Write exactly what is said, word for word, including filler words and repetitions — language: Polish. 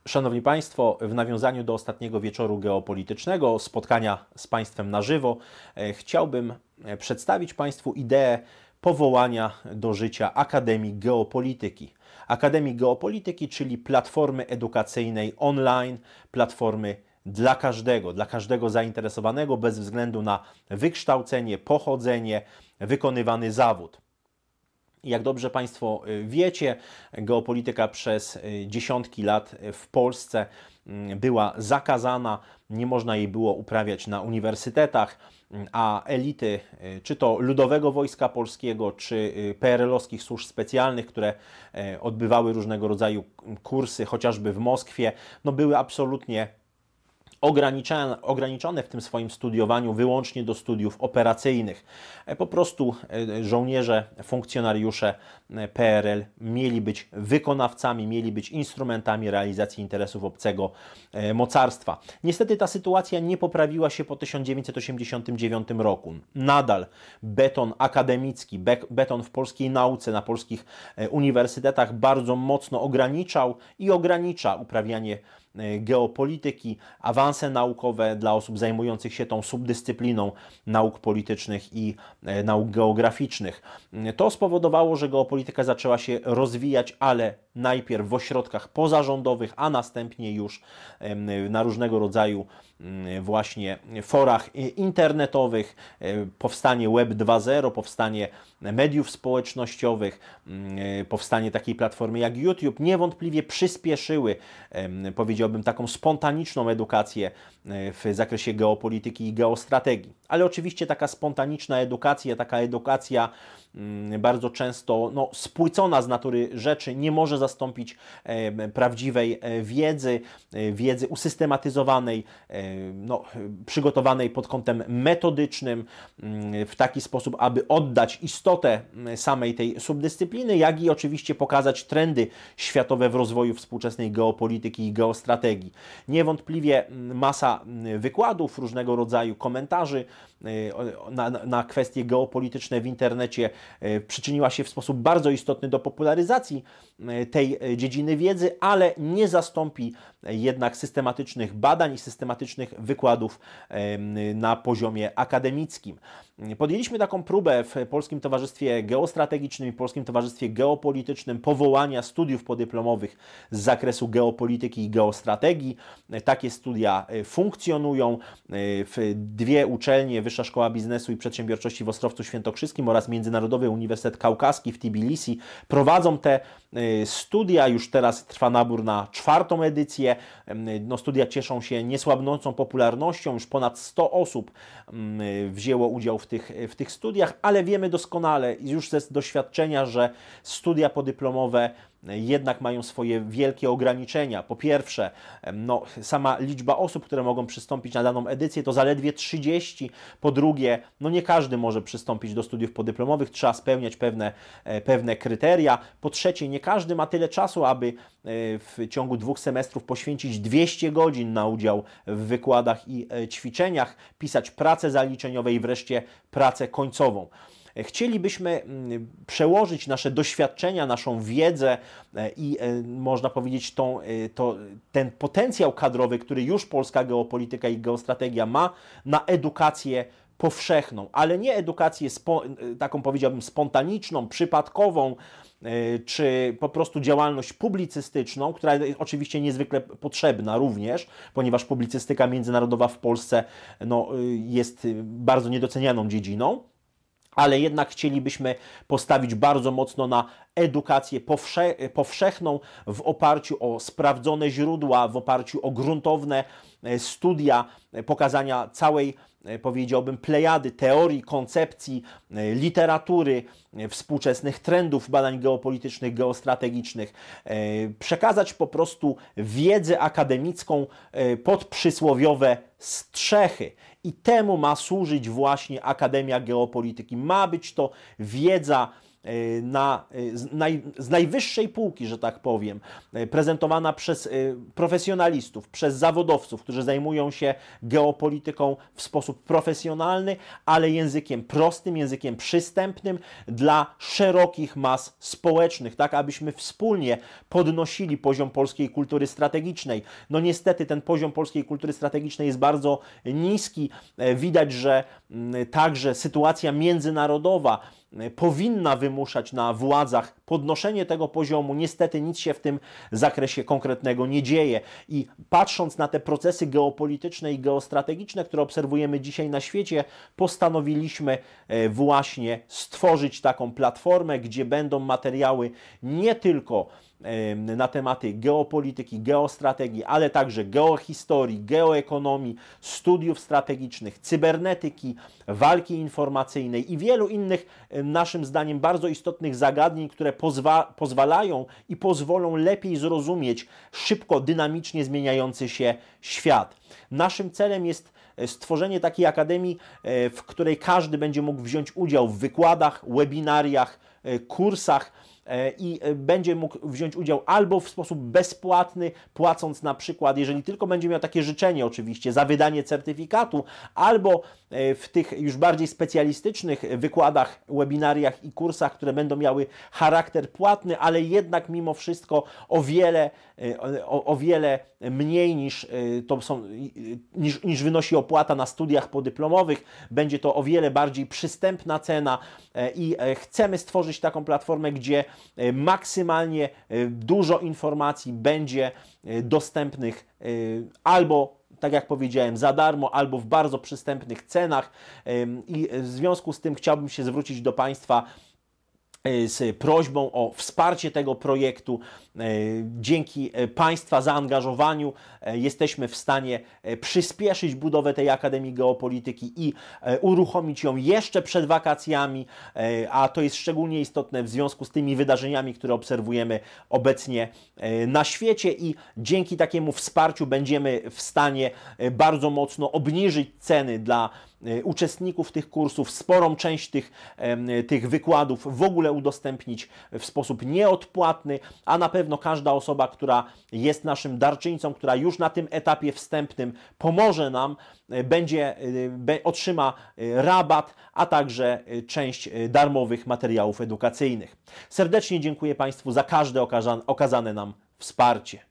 Szanowni Państwo, w nawiązaniu do ostatniego wieczoru geopolitycznego, spotkania z Państwem na żywo, chciałbym przedstawić Państwu ideę powołania do życia Akademii Geopolityki. Akademii Geopolityki, czyli platformy edukacyjnej online, platformy dla każdego, dla każdego zainteresowanego, bez względu na wykształcenie, pochodzenie, wykonywany zawód. Jak dobrze Państwo wiecie, geopolityka przez dziesiątki lat w Polsce była zakazana, nie można jej było uprawiać na uniwersytetach, a elity, czy to Ludowego Wojska Polskiego, czy P R L-owskich służb specjalnych, które odbywały różnego rodzaju kursy, chociażby w Moskwie, no były absolutnie Ograniczone, ograniczone w tym swoim studiowaniu wyłącznie do studiów operacyjnych. Po prostu żołnierze, funkcjonariusze P R L mieli być wykonawcami, mieli być instrumentami realizacji interesów obcego mocarstwa. Niestety ta sytuacja nie poprawiła się po tysiąc dziewięćset osiemdziesiątym dziewiątym roku. Nadal beton akademicki, beton w polskiej nauce, na polskich uniwersytetach bardzo mocno ograniczał i ogranicza uprawianie geopolityki, awanse naukowe dla osób zajmujących się tą subdyscypliną nauk politycznych i nauk geograficznych. To spowodowało, że geopolityka zaczęła się rozwijać, ale najpierw w ośrodkach pozarządowych, a następnie już na różnego rodzaju właśnie forach internetowych. Powstanie Web dwa zero, powstanie mediów społecznościowych, powstanie takiej platformy jak YouTube niewątpliwie przyspieszyły, powiedziałbym, taką spontaniczną edukację w zakresie geopolityki i geostrategii. Ale oczywiście taka spontaniczna edukacja, taka edukacja bardzo często no, spłycona z natury rzeczy nie może zastąpić e, prawdziwej wiedzy, e, wiedzy usystematyzowanej, e, no, przygotowanej pod kątem metodycznym e, w taki sposób, aby oddać istotę samej tej subdyscypliny, jak i oczywiście pokazać trendy światowe w rozwoju współczesnej geopolityki i geostrategii. Niewątpliwie masa wykładów, różnego rodzaju komentarzy na, na kwestie geopolityczne w internecie przyczyniła się w sposób bardzo istotny do popularyzacji tej dziedziny wiedzy, ale nie zastąpi jednak systematycznych badań i systematycznych wykładów na poziomie akademickim. Podjęliśmy taką próbę w Polskim Towarzystwie Geostrategicznym i Polskim Towarzystwie Geopolitycznym powołania studiów podyplomowych z zakresu geopolityki i geostrategii. Takie studia funkcjonują w dwie uczelnie, Wyższa Szkoła Biznesu i Przedsiębiorczości w Ostrowcu Świętokrzyskim oraz Międzynarodowy Uniwersytet Kaukaski w Tbilisi. Prowadzą te studia, już teraz trwa nabór na czwartą edycję. No, studia cieszą się niesłabnącą popularnością, już ponad sto osób wzięło udział w tych, w tych studiach, ale wiemy doskonale już ze doświadczenia, że studia podyplomowe jednak mają swoje wielkie ograniczenia. Po pierwsze, no, sama liczba osób, które mogą przystąpić na daną edycję, to zaledwie trzydzieści. Po drugie, no nie każdy może przystąpić do studiów podyplomowych, trzeba spełniać pewne, pewne kryteria. Po trzecie, nie każdy ma tyle czasu, aby w ciągu dwóch semestrów poświęcić dwieście godzin na udział w wykładach i ćwiczeniach, pisać pracę zaliczeniowe i wreszcie pracę końcową. Chcielibyśmy przełożyć nasze doświadczenia, naszą wiedzę i można powiedzieć tą, to, ten potencjał kadrowy, który już polska geopolityka i geostrategia ma, na edukację powszechną, ale nie edukację spo, taką, powiedziałbym, spontaniczną, przypadkową, czy po prostu działalność publicystyczną, która jest oczywiście niezwykle potrzebna również, ponieważ publicystyka międzynarodowa w Polsce no, jest bardzo niedocenianą dziedziną. Ale jednak chcielibyśmy postawić bardzo mocno na edukację powsze powszechną w oparciu o sprawdzone źródła, w oparciu o gruntowne studia, pokazania całej, powiedziałbym, plejady teorii, koncepcji, literatury, współczesnych trendów badań geopolitycznych, geostrategicznych, przekazać po prostu wiedzę akademicką pod przysłowiowe strzechy. I temu ma służyć właśnie Akademia Geopolityki. Ma być to wiedza na, z, naj, z najwyższej półki, że tak powiem, prezentowana przez profesjonalistów, przez zawodowców, którzy zajmują się geopolityką w sposób profesjonalny, ale językiem prostym, językiem przystępnym dla szerokich mas społecznych, tak abyśmy wspólnie podnosili poziom polskiej kultury strategicznej. No niestety ten poziom polskiej kultury strategicznej jest bardzo niski. Widać, że także sytuacja międzynarodowa powinna wymuszać na władzach podnoszenie tego poziomu. Niestety nic się w tym zakresie konkretnego nie dzieje. I patrząc na te procesy geopolityczne i geostrategiczne, które obserwujemy dzisiaj na świecie, postanowiliśmy właśnie stworzyć taką platformę, gdzie będą materiały nie tylko na tematy geopolityki, geostrategii, ale także geohistorii, geoekonomii, studiów strategicznych, cybernetyki, walki informacyjnej i wielu innych, naszym zdaniem, bardzo istotnych zagadnień, które pozwa pozwalają i pozwolą lepiej zrozumieć szybko, dynamicznie zmieniający się świat. Naszym celem jest stworzenie takiej akademii, w której każdy będzie mógł wziąć udział w wykładach, webinariach, kursach, i będzie mógł wziąć udział albo w sposób bezpłatny, płacąc na przykład, jeżeli tylko będzie miał takie życzenie oczywiście, za wydanie certyfikatu, albo w tych już bardziej specjalistycznych wykładach, webinariach i kursach, które będą miały charakter płatny, ale jednak mimo wszystko o wiele, o, o wiele mniej niż, to są, niż, niż wynosi opłata na studiach podyplomowych. Będzie to o wiele bardziej przystępna cena i chcemy stworzyć taką platformę, gdzie maksymalnie dużo informacji będzie dostępnych albo, tak jak powiedziałem, za darmo, albo w bardzo przystępnych cenach. I w związku z tym chciałbym się zwrócić do Państwa z prośbą o wsparcie tego projektu. Dzięki Państwa zaangażowaniu jesteśmy w stanie przyspieszyć budowę tej Akademii Geopolityki i uruchomić ją jeszcze przed wakacjami, a to jest szczególnie istotne w związku z tymi wydarzeniami, które obserwujemy obecnie na świecie, i dzięki takiemu wsparciu będziemy w stanie bardzo mocno obniżyć ceny dla uczestników tych kursów, sporą część tych, tych wykładów w ogóle udostępnić w sposób nieodpłatny, a na pewno każda osoba, która jest naszym darczyńcą, która już na tym etapie wstępnym pomoże nam, będzie, otrzyma rabat, a także część darmowych materiałów edukacyjnych. Serdecznie dziękuję Państwu za każde okazane nam wsparcie.